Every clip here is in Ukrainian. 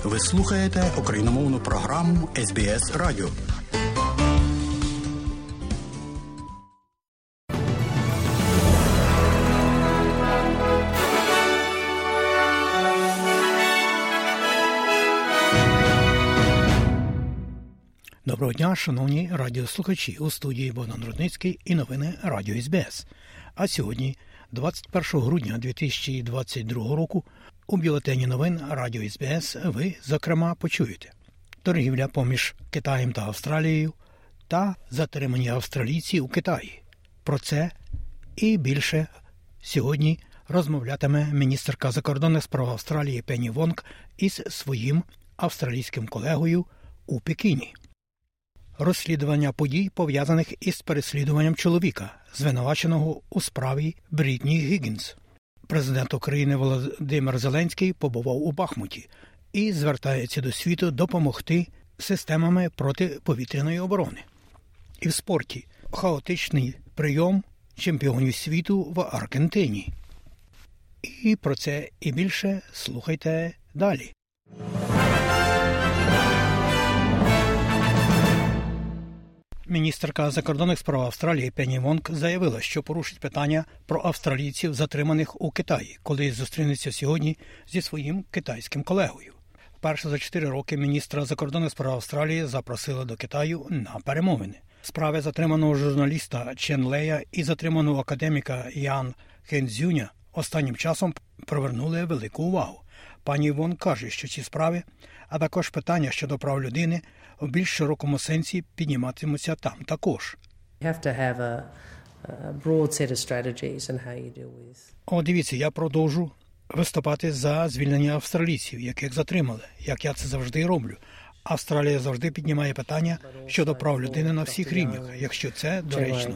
Ви слухаєте україномовну програму SBS Радіо. Доброго дня, шановні радіослухачі. У студії Богдан Рудницький і новини Радіо СБС. А сьогодні, 21 грудня 2022 року, у бюлетені новин Радіо СБС ви, зокрема, почуєте торгівля поміж Китаєм та Австралією та затримані австралійці у Китаї. Про це і більше сьогодні розмовлятиме міністерка закордонних справ Австралії Пенні Вонг із своїм австралійським колегою у Пекіні. Розслідування подій, пов'язаних із переслідуванням чоловіка, звинуваченого у справі Брітні Гіггінс. Президент України Володимир Зеленський побував у Бахмуті і звертається до світу допомогти системами протиповітряної оборони. І в спорті хаотичний прийом чемпіонів світу в Аргентині. І про це і більше слухайте далі. Міністерка закордонних справ Австралії Пенні Вонг заявила, що порушить питання про австралійців, затриманих у Китаї, коли зустрінеться сьогодні зі своїм китайським колегою. Вперше за 4 роки міністра закордонних справ Австралії запросила до Китаю на перемовини. Справи затриманого журналіста Чен Лея і затриманого академіка Ян Хенцзюня останнім часом привернули велику увагу. Пані Вонг каже, що ці справи, а також питання щодо прав людини в більш широкому сенсі підніматимуться там також. Дивіться, я продовжу виступати за звільнення австралійців, яких затримали, як я це завжди роблю. Австралія завжди піднімає питання щодо прав людини на всіх рівнях, якщо це доречно.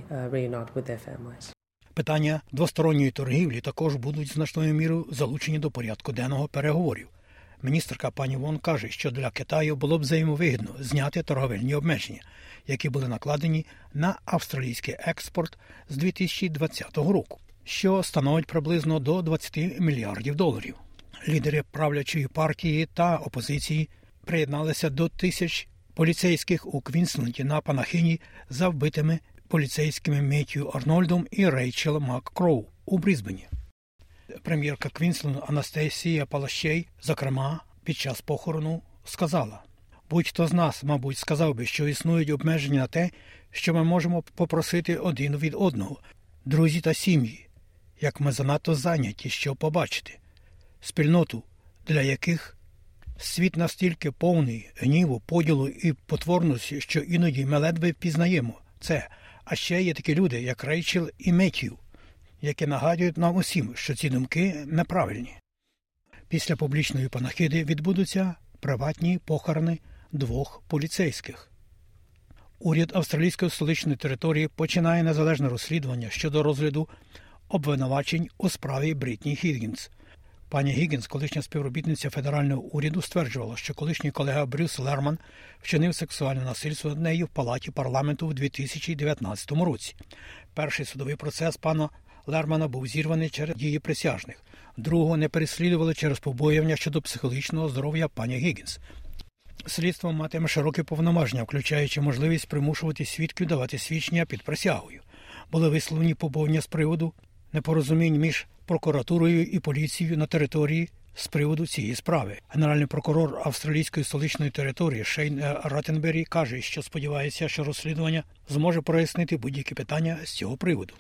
Питання двосторонньої торгівлі також будуть значною мірою залучені до порядку денного переговорів. Міністерка пані Вонг каже, що для Китаю було б взаємовигідно зняти торговельні обмеження, які були накладені на австралійський експорт з 2020 року, що становить приблизно до $20 мільярдів. Лідери правлячої партії та опозиції приєдналися до тисяч поліцейських у Квінсленді на Панахині за вбитими поліцейськими Меттью Арнольдом і Рейчел МакКроу у Брізбені. Прем'єрка Квінсленду Анастасія Палащей, зокрема, під час похорону сказала: «Будь-хто з нас, мабуть, сказав би, що існують обмеження на те, що ми можемо попросити один від одного, друзі та сім'ї, як ми занадто зайняті, щоб побачити. Спільноту, для яких світ настільки повний гніву, поділу і потворності, що іноді ми ледве впізнаємо це. А ще є такі люди, як Рейчел і Меттью, які нагадують нам усім, що ці думки неправильні». Після публічної панахиди відбудуться приватні похорони 2 поліцейських. Уряд австралійської столичної території починає незалежне розслідування щодо розгляду обвинувачень у справі Брітні Гіггінс. Пані Гіггінс, колишня співробітниця федерального уряду, стверджувала, що колишній колега Брюс Лерман вчинив сексуальне насильство над нею в палаті парламенту в 2019 році. Перший судовий процес пана Лермана був зірваний через дії присяжних. Другого не переслідували через побоювання щодо психологічного здоров'я пані Гіггінс. Слідство матиме широкі повноваження, включаючи можливість примушувати свідків давати свідчення під присягою. Були висловлені побоювання з приводу непорозумінь між прокуратурою і поліцією на території з приводу цієї справи. Генеральний прокурор австралійської столичної території Шейн Раттенбері каже, що сподівається, що розслідування зможе прояснити будь-які питання з цього приводу.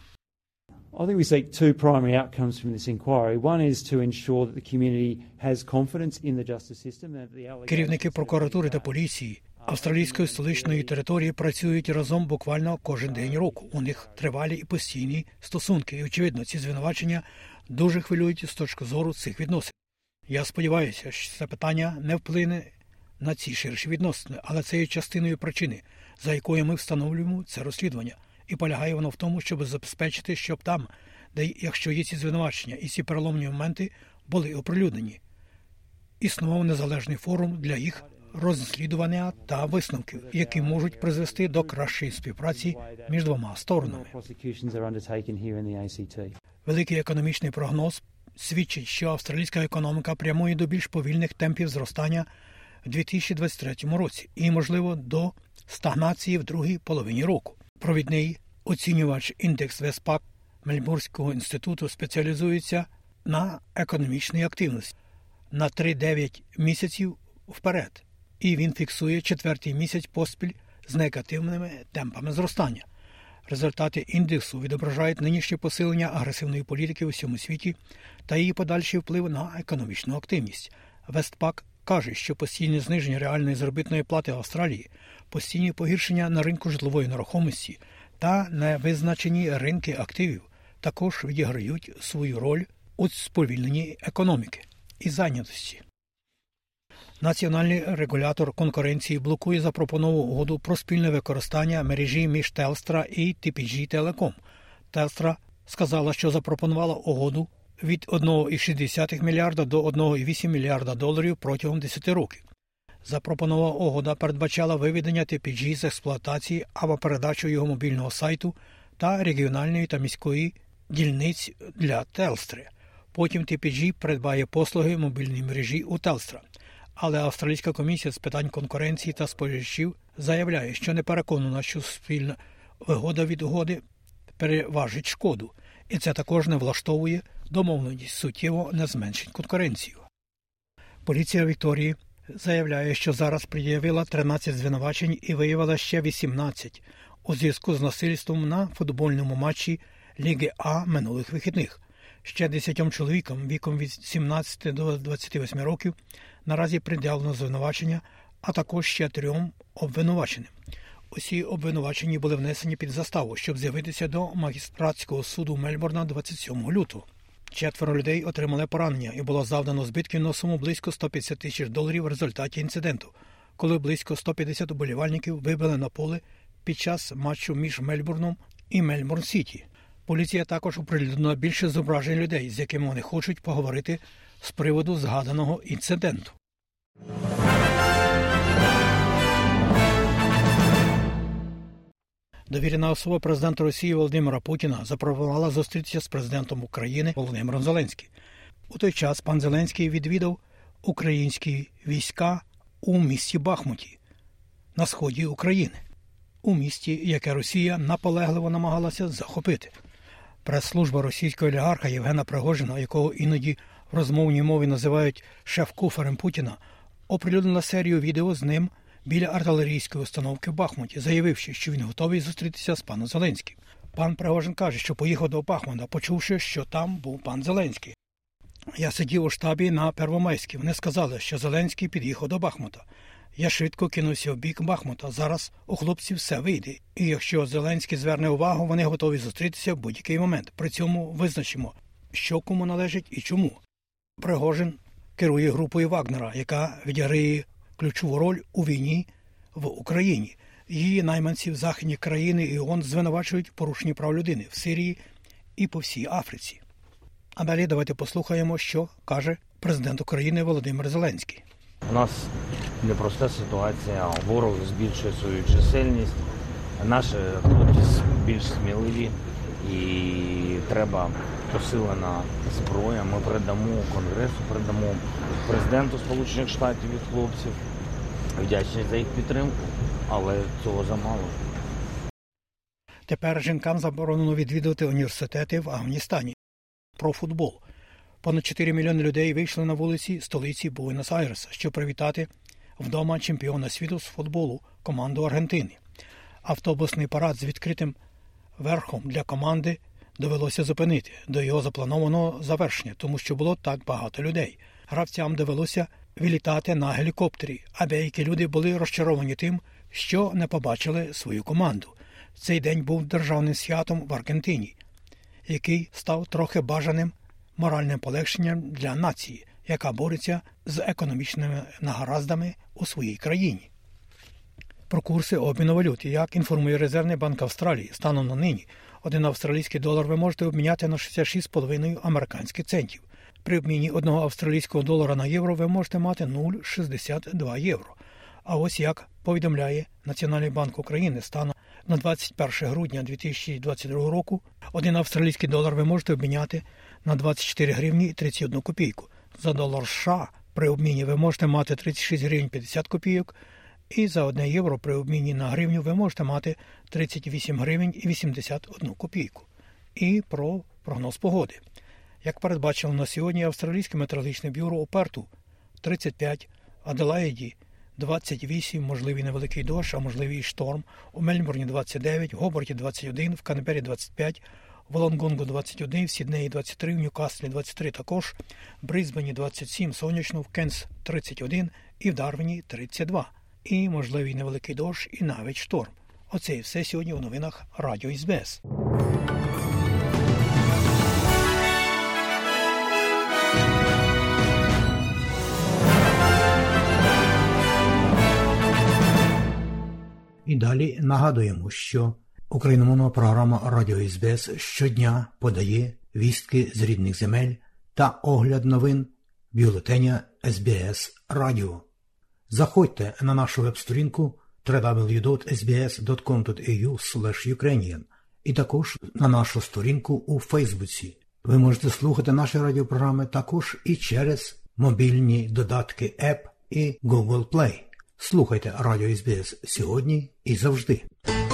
I think we seek 2 primary outcomes from this inquiry. One is to ensure that the community has confidence in the justice system. Керівники прокуратури та поліції австралійської столичної території працюють разом буквально кожен день року. У них тривалі і постійні стосунки. І, очевидно, ці звинувачення дуже хвилюють з точки зору цих відносин. Я сподіваюся, що це питання не вплине на ці ширші відносини, але це є частиною причини, за якою ми встановлюємо це розслідування. І полягає воно в тому, щоб забезпечити, щоб там, де, якщо є ці звинувачення і ці переломні моменти, були оприлюднені. Існував незалежний форум для їх розслідування та висновків, які можуть призвести до кращої співпраці між 2 сторонами. Великий економічний прогноз свідчить, що австралійська економіка прямує до більш повільних темпів зростання в 2023 році і, можливо, до стагнації в другій половині року. Провідний оцінювач індекс Вестпак Мельбурнського інституту спеціалізується на економічній активності на 3-9 місяців вперед, і він фіксує 4-й місяць поспіль з негативними темпами зростання. Результати індексу відображають нинішнє посилення агресивної політики у всьому світі та її подальший вплив на економічну активність. Вестпак каже, що постійне зниження реальної заробітної плати в Австралії, постійні погіршення на ринку житлової нерухомості та невизначені ринки активів також відіграють свою роль у сповільненні економіки і зайнятості. Національний регулятор конкуренції блокує запропоновану угоду про спільне використання мережі між Telstra і TPG Telecom. Telstra сказала, що запропонувала угоду від 1,6 мільярда до 1,8 мільярда доларів протягом 10 років. Запропонована угода передбачала виведення TPG з експлуатації або передачу його мобільного сайту та регіональної та міської дільниць для Telstra. Потім TPG придбає послуги мобільної мережі у Telstra. Але Австралійська комісія з питань конкуренції та споживачів заявляє, що не переконана, що спільна вигода від угоди переважить шкоду. І це також не влаштовує домовленість суттєво не зменшить конкуренцію. Поліція Вікторії заявляє, що зараз пред'явила 13 звинувачень і виявила ще 18 у зв'язку з насильством на футбольному матчі Ліги А минулих вихідних. Ще 10 чоловікам віком від 17 до 28 років наразі пред'явлено звинувачення, а також ще 3 обвинуваченим. Усі обвинувачені були внесені під заставу, щоб з'явитися до магістратського суду Мельбурна 27 лютого. 4 людей отримали поранення і було завдано збитків на суму близько $150 тисяч в результаті інциденту, коли близько 150 уболівальників вибили на поле під час матчу між Мельбурном і Мельбурн-Сіті. Поліція також оприлюднила більше зображень людей, з якими вони хочуть поговорити з приводу згаданого інциденту. Довірена особа президента Росії Володимира Путіна запропонувала зустрітися з президентом України Володимиром Зеленським. У той час пан Зеленський відвідав українські війська у місті Бахмуті на сході України, у місті, яке Росія наполегливо намагалася захопити. Прес-служба російського олігарха Євгена Пригожина, якого іноді в розмовній мові називають шеф-куфарем Путіна, оприлюднила серію відео з ним біля артилерійської установки в Бахмуті, заявивши, що він готовий зустрітися з паном Зеленським. Пан Пригожин каже, що поїхав до Бахмута, почувши, що там був пан Зеленський. Я сидів у штабі на Первомайській. Вони сказали, що Зеленський під'їхав до Бахмута. Я швидко кинувся в бік Бахмута. Зараз у хлопців все вийде. І якщо Зеленський зверне увагу, вони готові зустрітися в будь-який момент. При цьому визначимо, що кому належить і чому. Пригожин керує групою Вагнера, яка відіграє ключову роль у війні в Україні. Її найманці в західні країни і ООН звинувачують порушення прав людини в Сирії і по всій Африці. А далі давайте послухаємо, що каже президент України Володимир Зеленський. У нас непроста ситуація, ворог збільшує свою чисельність, наші хлопці більш сміливі і треба посилена зброя. Ми передамо Конгресу, передамо президенту Сполучених Штатів від хлопців. Вдячні за їх підтримку, але цього замало. Тепер жінкам заборонено відвідувати університети в Афганістані. Про футбол. Понад 4 мільйони людей вийшли на вулиці столиці Буенос-Айреса, щоб привітати вдома чемпіона світу з футболу команду Аргентини. Автобусний парад з відкритим верхом для команди довелося зупинити до його запланованого завершення, тому що було так багато людей. Гравцям довелося вилітати на гелікоптері, а деякі люди були розчаровані тим, що не побачили свою команду. Цей день був державним святом в Аргентині, який став трохи бажаним моральним полегшенням для нації, яка бореться з економічними негараздами у своїй країні. Про курси обміну валют. Як інформує Резервний банк Австралії, станом на нині $1 австралійський долар ви можете обміняти на 66,5 американських центів. При обміні 1 австралійського долара на євро ви можете мати 0,62 євро. А ось як повідомляє Національний банк України, станом на 21 грудня 2022 року 1 австралійський долар ви можете обміняти на 24 гривні і 31 копійку. За долар США при обміні ви можете мати 36 гривень 50 копійок, і за 1 євро при обміні на гривню ви можете мати 38 гривень і 81 копійку. І про прогноз погоди. Як передбачено на сьогодні, Австралійське метеорологічне бюро у Перту 35, Аделаїді 28, можливий невеликий дощ, а можливий шторм, у Мельбурні 29, в Гоборті 21, в Канбері 25, в Волонгонгу 21, в Сіднеї 23, в Ньюкаслі 23 також, в Брисбені 27, сонячно, в Кенс 31 і в Дарвіні 32. І можливий невеликий дощ і навіть шторм. Оце і все сьогодні у новинах Радіо СБС. І далі нагадуємо, що україномовна програма Радіо СБС щодня подає вістки з рідних земель та огляд новин бюлетеня СБС Радіо. Заходьте на нашу веб-сторінку www.sbs.com.au/Ukrainian і також на нашу сторінку у Фейсбуці. Ви можете слухати наші радіопрограми також і через мобільні додатки App і Google Play. Слухайте Радіо СБС сьогодні і завжди.